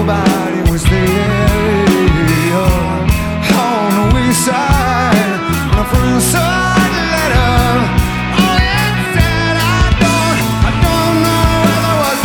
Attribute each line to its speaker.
Speaker 1: nobody was there. On the wayside, my friends.